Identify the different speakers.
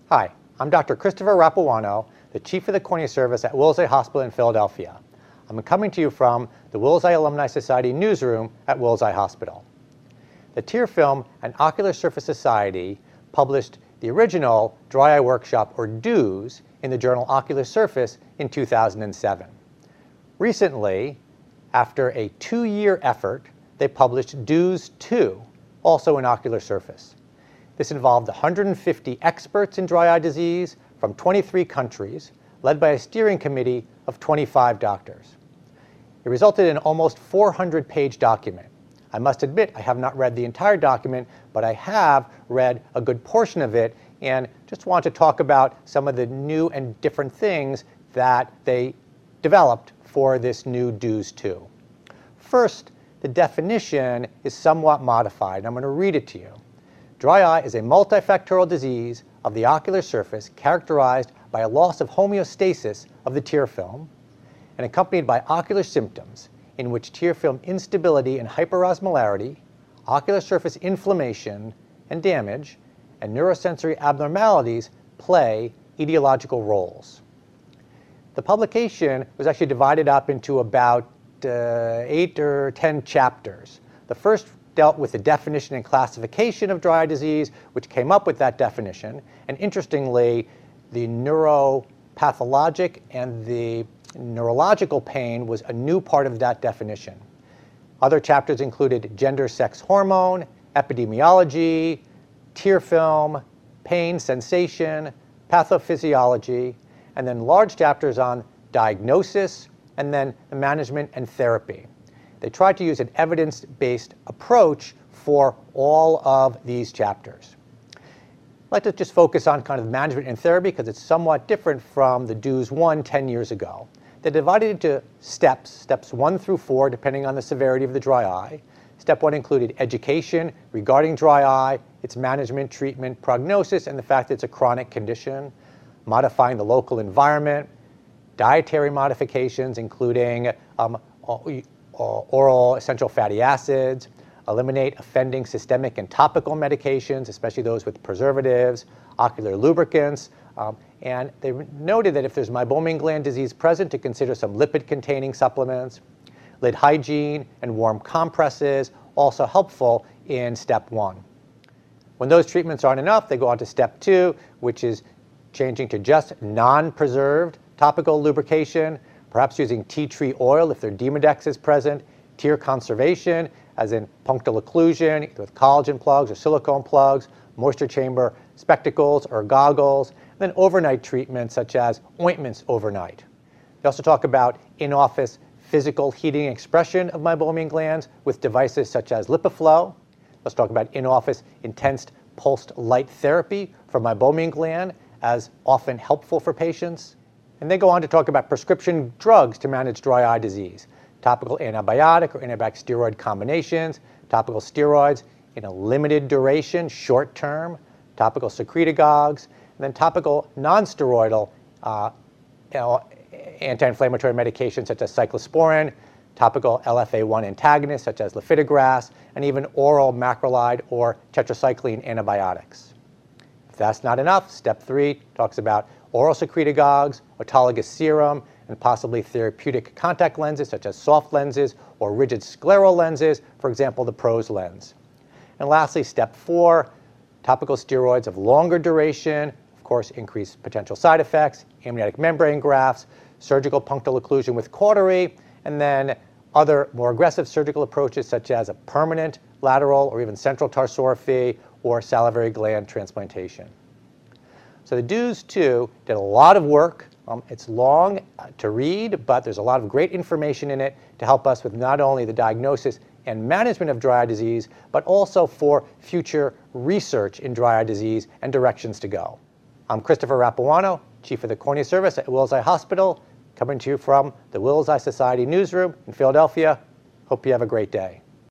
Speaker 1: Hi, I'm Dr. Christopher Rapuano, the Chief of the Cornea Service at Wills Eye Hospital in Philadelphia. I'm coming to you from the Wills Eye Alumni Society newsroom at Wills Eye Hospital. The Tear Film and Ocular Surface Society published the original Dry Eye Workshop, or DOOS, in the journal Ocular Surface in 2007. Recently, after a 2-year effort, they published DOOS 2, also in Ocular Surface. This involved 150 experts in dry eye disease from 23 countries, led by a steering committee of 25 doctors. It resulted in an almost 400-page document. I must admit I have not read the entire document, but I have read a good portion of it and just want to talk about some of the new and different things that they developed for this new DOOS 2. First, the definition is somewhat modified. I'm going to read it to you. Dry eye is a multifactorial disease of the ocular surface characterized by a loss of homeostasis of the tear film and accompanied by ocular symptoms in which tear film instability and hyperosmolarity, ocular surface inflammation and damage, and neurosensory abnormalities play etiological roles. The publication was actually divided up into about 8 or 10 chapters. The first dealt with the definition and classification of dry eye disease, which came up with that definition. And interestingly, the neuropathologic and the neurological pain was a new part of that definition. Other chapters included gender, sex, hormone, epidemiology, tear film, pain, sensation, pathophysiology, and then large chapters on diagnosis and then the management and therapy. They tried to use an evidence-based approach for all of these chapters. I'd like to just focus on kind of management and therapy because it's somewhat different from the DOOS 1 10 years ago. They divided into steps 1 through 4, depending on the severity of the dry eye. Step 1 included education regarding dry eye, its management, treatment, prognosis, and the fact that it's a chronic condition, modifying the local environment, dietary modifications, including oral essential fatty acids, eliminate offending systemic and topical medications, especially those with preservatives, ocular lubricants, and they noted that if there's meibomian gland disease present, to consider some lipid-containing supplements. Lid hygiene and warm compresses, also helpful in step 1. When those treatments aren't enough, they go on to step 2, which is changing to just non-preserved topical lubrication, perhaps using tea tree oil if their Demodex is present, tear conservation, as in punctal occlusion, either with collagen plugs or silicone plugs, moisture chamber spectacles or goggles, and then overnight treatments such as ointments overnight. They also talk about in-office physical heating and expression of meibomian glands with devices such as LipiFlow. Let's talk about in-office intense pulsed light therapy for meibomian gland as often helpful for patients. And they go on to talk about prescription drugs to manage dry eye disease, topical antibiotic or antibiotic steroid combinations, topical steroids in a limited duration, short term, topical secretagogues, and then topical non-steroidal anti-inflammatory medications such as cyclosporin, topical LFA1 antagonists such as lifitegrast, and even oral macrolide or tetracycline antibiotics. If that's not enough, step 3 talks about oral secretagogues, autologous serum, and possibly therapeutic contact lenses such as soft lenses or rigid scleral lenses, for example, the PROSE lens. And lastly, step 4, topical steroids of longer duration, of course, increased potential side effects, amniotic membrane grafts, surgical punctal occlusion with cautery, and then other more aggressive surgical approaches such as a permanent lateral or even central tarsorrhaphy or salivary gland transplantation. So the DOOS 2 did a lot of work. It's long to read, but there's a lot of great information in it to help us with not only the diagnosis and management of dry eye disease, but also for future research in dry eye disease and directions to go. I'm Christopher Rapuano, Chief of the Cornea Service at Wills Eye Hospital, coming to you from the Wills Eye Society newsroom in Philadelphia. Hope you have a great day.